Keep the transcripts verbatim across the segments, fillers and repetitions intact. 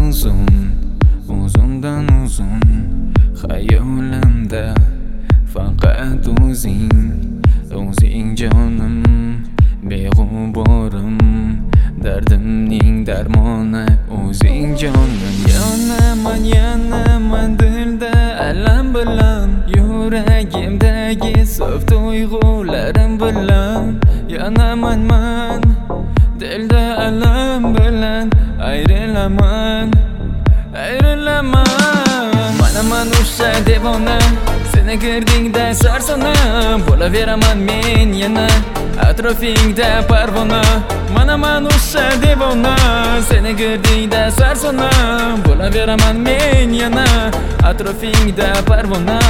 uzun, uzundan uzun hayolimda faqat o'zing, o'zing jonim, beg'uborim, dardimning darmoni o'zing jonim. Yonaman, yonaman dilda alam bilan, yuragimdagi sof tuyg'ularim bilan. Yonaman man dilda alam bilan, ayrilaman, ayrilaman. Manaman o'sha devona, seni ko'rdingda sarsona, bo'laveraman men yana atrofingda parvona. Manaman o'sha devona, seni ko'rdingda sarsona, bo'laveraman men yana atrofingda parvona.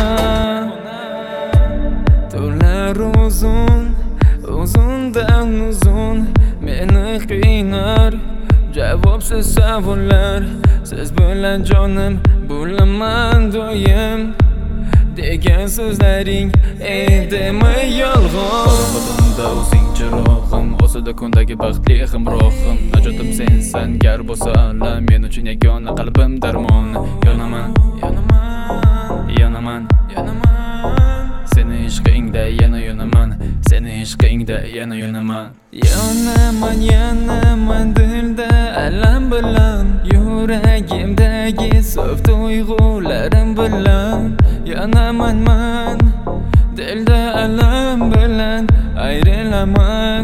Tunlar uzun, uzundan uzun meni qiynar javobsiz savollar. Siz bilan jonim bo'laman doim degan so'zlaring edimi yolg'on? Qo'limda o'zing chirog'im, o'sida kundagi baxtli hamrohim. Najotim sensan, gar bo'lsa alam men uchun yagona qalbim darmon. Yonaman, yonaman, yonaman, yonaman, seni ishqingda yana yonaman, seni ishqingda yana yonaman. Yonaman, yonaman dilda alam bilan, yuragimdagi sof tuyg'ularim bilan. Yonaman man dilda alam bilan, ayrilaman,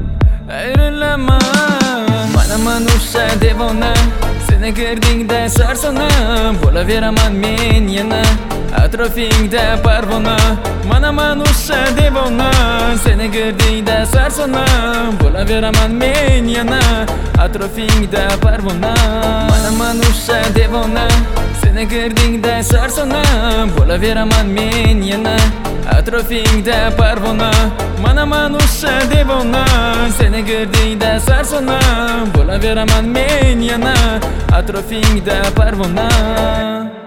ayrilaman. Manaman o'sha devona, seni ko'rdingda sarsona, bo'laveraman men yana atrofingda parvona. Manaman o'sha devona, seni ko'rdingda sarsona, bo'laveraman men yana atrofingda parvona. Manaman o'sha devona, seni ko'rdingda sarsona, bo'laveraman men yana atrofingda parvona. Manaman o'sha devona, seni ko'rdingda sarsona, bo'laveraman men yana atrofingda parvona.